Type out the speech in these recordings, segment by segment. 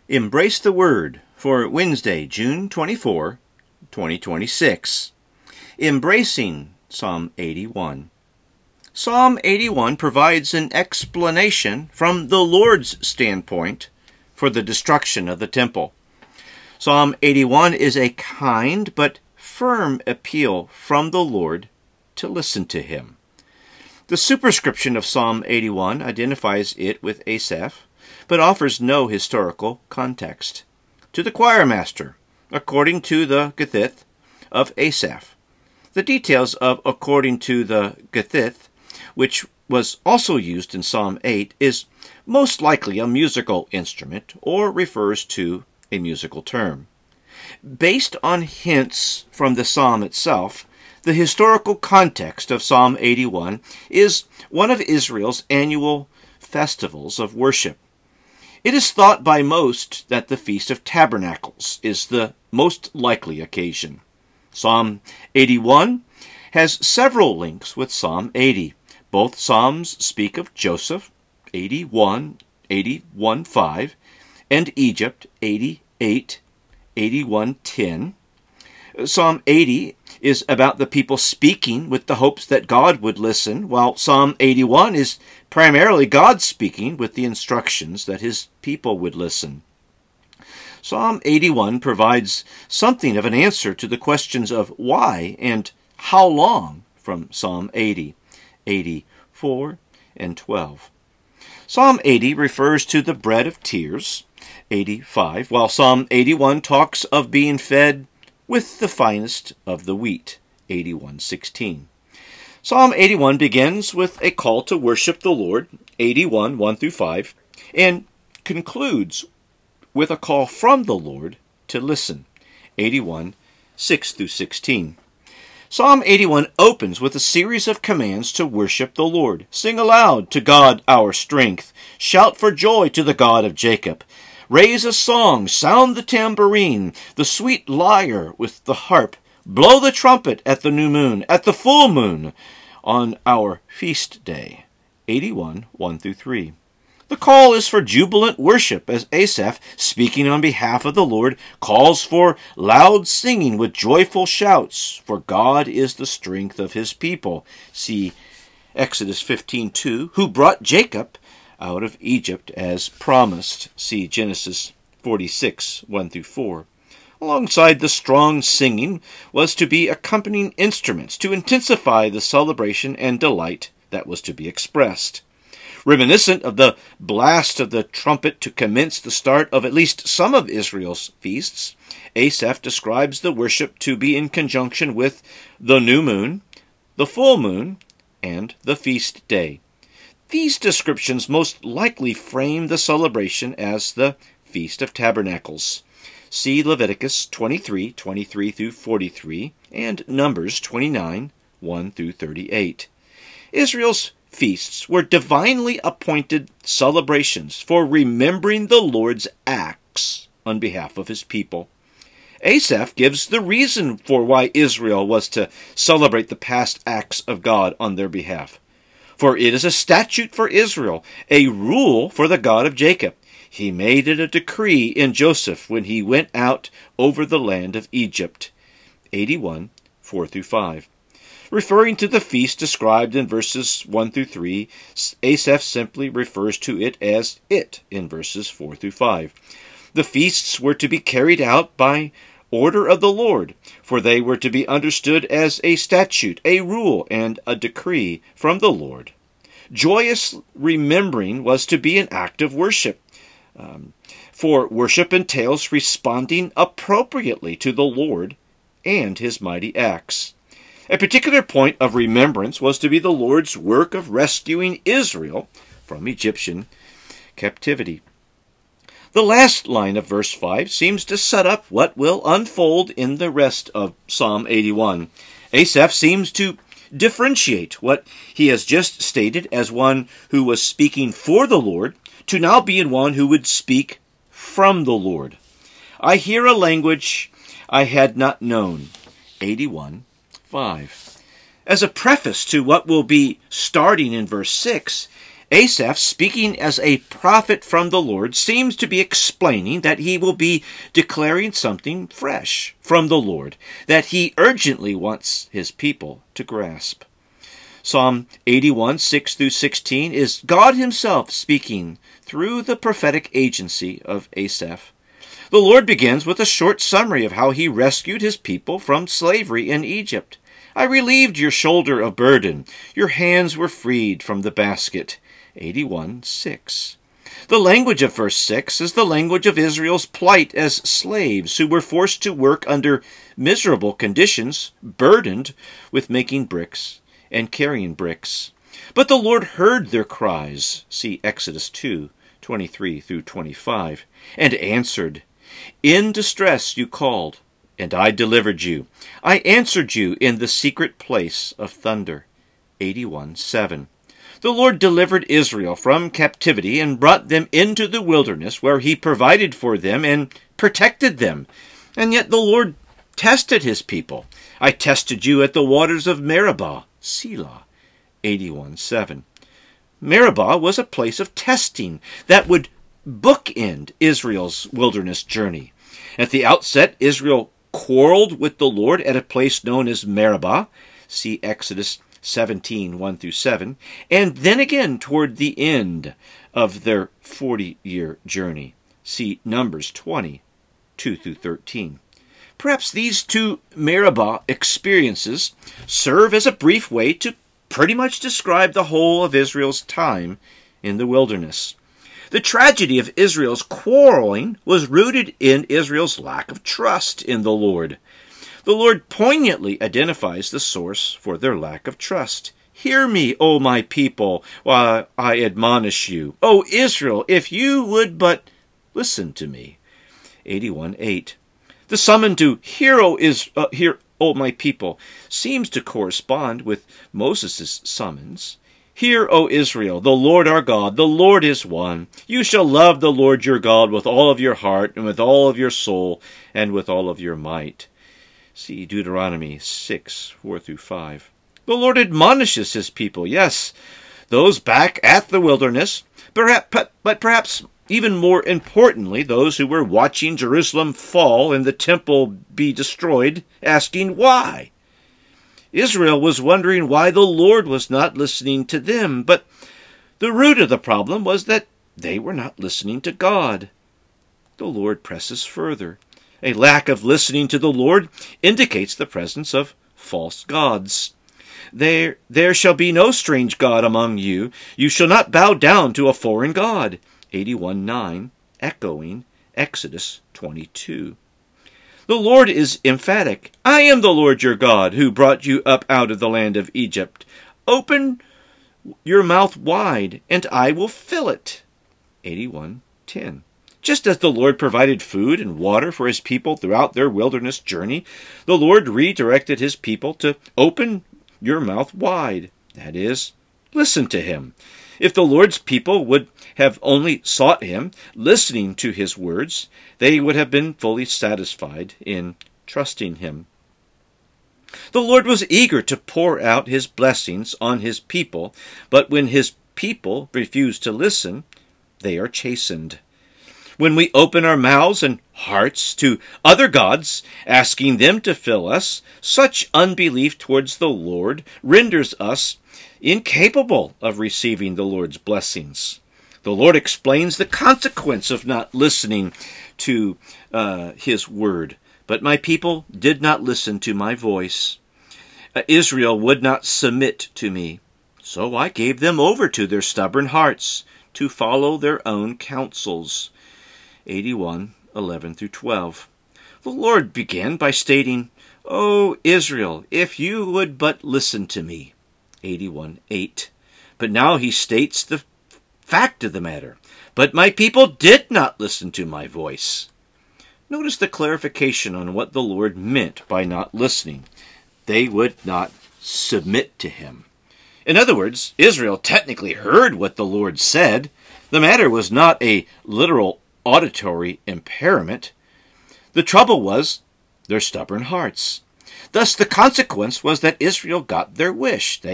Embrace the Word for Wednesday, June 24, 2026. Embracing Psalm 81. Psalm 81 provides an explanation from the Lord's standpoint for the destruction of the temple. Psalm 81 is a kind but firm appeal from the Lord to listen to Him. The superscription of Psalm 81 identifies it with Asaph, but offers no historical context. To the choir master, according to the Gittith of Asaph. The details of according to the Gittith, which was also used in Psalm 8, is most likely a musical instrument or refers to a musical term. Based on hints from the psalm itself, the historical context of Psalm 81 is one of Israel's annual festivals of worship. It is thought by most that the Feast of Tabernacles is the most likely occasion. Psalm 81 has several links with Psalm 80. Both psalms speak of Joseph, 81:5, and Egypt, 81:10. Psalm 80 is about the people speaking with the hopes that God would listen, while Psalm 81 is primarily God speaking with the instructions that His people would listen. Psalm 81 provides something of an answer to the questions of why and how long from Psalm 80, 84, and 12. Psalm 80 refers to the bread of tears, 85, while Psalm 81 talks of being fed with the finest of the wheat, 81:16. Psalm 81 begins with a call to worship the Lord, 81, 1-5, and concludes with a call from the Lord to listen, 81, 6-16. Psalm 81 opens with a series of commands to worship the Lord. Sing aloud to God our strength. Shout for joy to the God of Jacob. Raise a song, sound the tambourine, the sweet lyre with the harp. Blow the trumpet at the new moon, at the full moon, on our feast day. 81, 1-3. The call is for jubilant worship as Asaph, speaking on behalf of the Lord, calls for loud singing with joyful shouts, for God is the strength of His people. See Exodus 15:2, who brought Jacob out of Egypt as promised. See Genesis 46, 1-4. Alongside the strong singing was to be accompanying instruments to intensify the celebration and delight that was to be expressed. Reminiscent of the blast of the trumpet to commence the start of at least some of Israel's feasts, Asaph describes the worship to be in conjunction with the new moon, the full moon, and the feast day. These descriptions most likely frame the celebration as the Feast of Tabernacles. See Leviticus 23, 23-43, and Numbers 29, 1-38. Israel's feasts were divinely appointed celebrations for remembering the Lord's acts on behalf of His people. Asaph gives the reason for why Israel was to celebrate the past acts of God on their behalf. For it is a statute for Israel, a rule for the God of Jacob. He made it a decree in Joseph when he went out over the land of Egypt. 81, 4-5. Referring to the feast described in verses 1-3, Asaph simply refers to it as it in verses 4-5. The feasts were to be carried out by order of the Lord, for they were to be understood as a statute, a rule, and a decree from the Lord. Joyous remembering was to be an act of worship, for worship entails responding appropriately to the Lord and His mighty acts. A particular point of remembrance was to be the Lord's work of rescuing Israel from Egyptian captivity. The last line of verse 5 seems to set up what will unfold in the rest of Psalm 81. Asaph seems to differentiate what he has just stated as one who was speaking for the Lord to now being one who would speak from the Lord. I hear a language I had not known. 81:5. As a preface to what will be starting in verse 6, Asaph, speaking as a prophet from the Lord, seems to be explaining that he will be declaring something fresh from the Lord that he urgently wants his people to grasp. Psalm 81, 6 through 16 is God himself speaking through the prophetic agency of Asaph. The Lord begins with a short summary of how he rescued his people from slavery in Egypt. I relieved your shoulder of burden. Your hands were freed from the basket. 81, 6. The language of verse 6 is the language of Israel's plight as slaves who were forced to work under miserable conditions, burdened with making bricks and carrying bricks. But the Lord heard their cries, see Exodus 2, 23 through 25, and answered. In distress you called, and I delivered you. I answered you in the secret place of thunder. 81, 7. The Lord delivered Israel from captivity and brought them into the wilderness where he provided for them and protected them. And yet the Lord tested his people. I tested you at the waters of Meribah, Selah. 81, 7. Meribah was a place of testing that would bookend Israel's wilderness journey. At the outset, Israel quarreled with the Lord at a place known as Meribah, see Exodus 17, 1 through 7, and then again toward the end of their 40-year journey, see Numbers 20, 2 through 13. Perhaps these two Meribah experiences serve as a brief way to pretty much describe the whole of Israel's time in the wilderness. The tragedy of Israel's quarreling was rooted in Israel's lack of trust in the Lord. The Lord poignantly identifies the source for their lack of trust. Hear me, O my people, while I admonish you. O Israel, if you would but listen to me. 81, 8. The summon to hear, O my people, seems to correspond with Moses' summons. Hear, O Israel, the Lord our God, the Lord is one. You shall love the Lord your God with all of your heart, and with all of your soul, and with all of your might. See Deuteronomy 6, 4 through 5. The Lord admonishes his people, yes, those back at the wilderness, but perhaps even more importantly, those who were watching Jerusalem fall and the temple be destroyed, asking why. Israel was wondering why the Lord was not listening to them, but the root of the problem was that they were not listening to God. The Lord presses further. A lack of listening to the Lord indicates the presence of false gods. There shall be no strange god among you. You shall not bow down to a foreign god. 81:9, echoing Exodus 22. The Lord is emphatic. I am the Lord your God, who brought you up out of the land of Egypt. Open your mouth wide, and I will fill it. 81:10. Just as the Lord provided food and water for his people throughout their wilderness journey, the Lord redirected his people to open your mouth wide. That is, listen to him. If the Lord's people would have only sought him, listening to his words, they would have been fully satisfied in trusting him. The Lord was eager to pour out his blessings on his people, but when his people refuse to listen, they are chastened. When we open our mouths and hearts to other gods, asking them to fill us, such unbelief towards the Lord renders us incapable of receiving the Lord's blessings. The Lord explains the consequence of not listening to his word. But my people did not listen to my voice. Israel would not submit to me. So I gave them over to their stubborn hearts to follow their own counsels. 81:11 through 12. The Lord began by stating, O Israel, if you would but listen to me. 81:8. But now he states the fact of the matter. But my people did not listen to my voice. Notice the clarification on what the Lord meant by not listening. They would not submit to him. In other words, Israel technically heard what the Lord said. The matter was not a literal auditory impairment. The trouble was their stubborn hearts. Thus the consequence was that Israel got their wish. They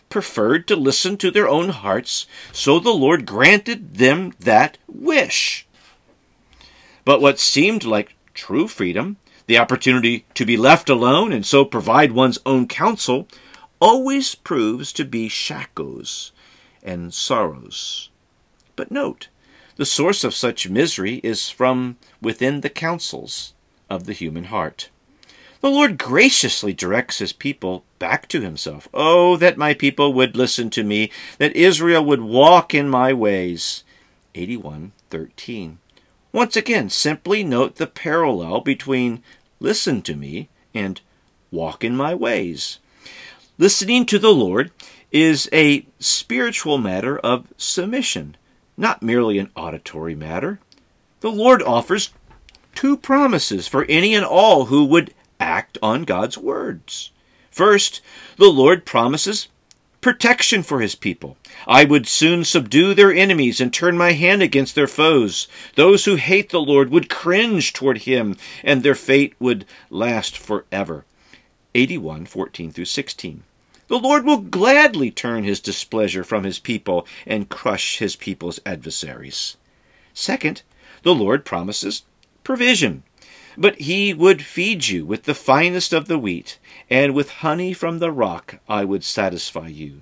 preferred to listen to their own hearts, so the Lord granted them that wish. But what seemed like true freedom, the opportunity to be left alone and so provide one's own counsel, always proves to be shackles and sorrows. But note, the source of such misery is from within the counsels of the human heart. The Lord graciously directs his people back to himself. Oh, that my people would listen to me, that Israel would walk in my ways. 81:13. Once again, simply note the parallel between listen to me and walk in my ways. Listening to the Lord is a spiritual matter of submission, not merely an auditory matter. The Lord offers two promises for any and all who would act on God's words. First, the Lord promises protection for his people. I would soon subdue their enemies and turn my hand against their foes. Those who hate the Lord would cringe toward him, and their fate would last forever. 81:14-16. The Lord will gladly turn his displeasure from his people and crush his people's adversaries. Second, the Lord promises provision. But he would feed you with the finest of the wheat, and with honey from the rock I would satisfy you.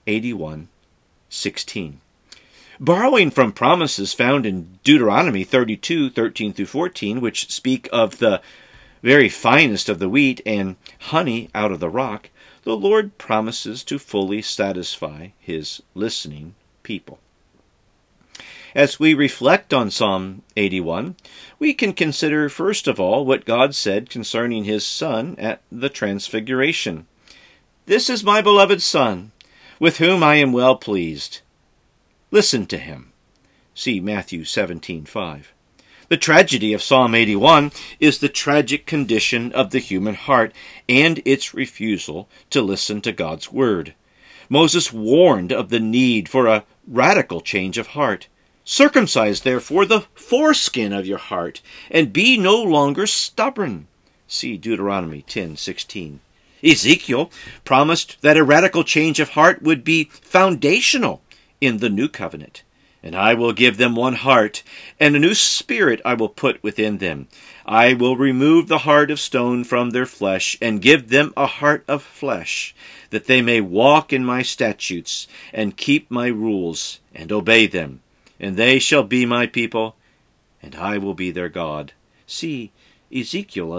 81:16. Borrowing from promises found in Deuteronomy 32:13-14, which speak of the very finest of the wheat and honey out of the rock, the Lord promises to fully satisfy his listening people. As we reflect on Psalm 81, we can consider first of all what God said concerning his Son at the Transfiguration. This is my beloved Son, with whom I am well pleased. Listen to him. See Matthew 17:5. The tragedy of Psalm 81 is the tragic condition of the human heart and its refusal to listen to God's word. Moses warned of the need for a radical change of heart. Circumcise, therefore, the foreskin of your heart, and be no longer stubborn. See Deuteronomy 10:16. Ezekiel promised that a radical change of heart would be foundational in the new covenant. And I will give them one heart, and a new spirit I will put within them. I will remove the heart of stone from their flesh, and give them a heart of flesh, that they may walk in my statutes, and keep my rules, and obey them. And they shall be my people, and I will be their God. See Ezekiel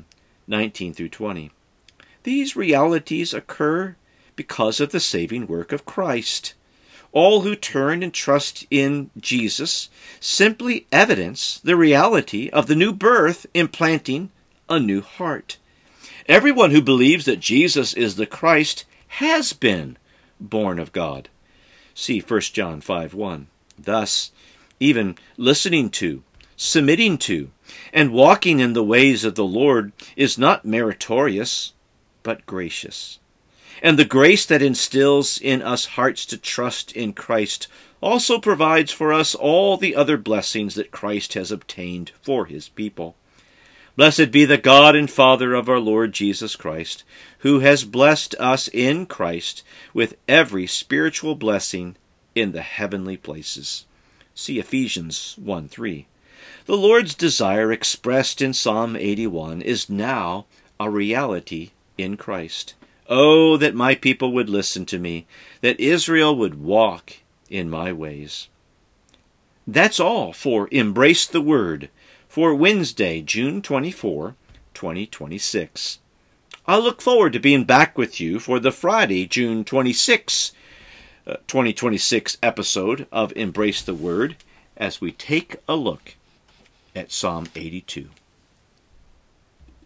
11:19-20. These realities occur because of the saving work of Christ. All who turn and trust in Jesus simply evidence the reality of the new birth implanting a new heart. Everyone who believes that Jesus is the Christ has been born of God. See 1 John 5:1. Thus, even listening to, submitting to, and walking in the ways of the Lord is not meritorious, but gracious. And the grace that instills in us hearts to trust in Christ also provides for us all the other blessings that Christ has obtained for his people. Blessed be the God and Father of our Lord Jesus Christ, who has blessed us in Christ with every spiritual blessing in the heavenly places. See Ephesians 1:3. The Lord's desire expressed in Psalm 81 is now a reality in Christ. Oh, that my people would listen to me, that Israel would walk in my ways. That's all for Embrace the Word for Wednesday, June 24, 2026. I'll look forward to being back with you for the Friday, June 26, 2026 episode of Embrace the Word as we take a look at Psalm 82.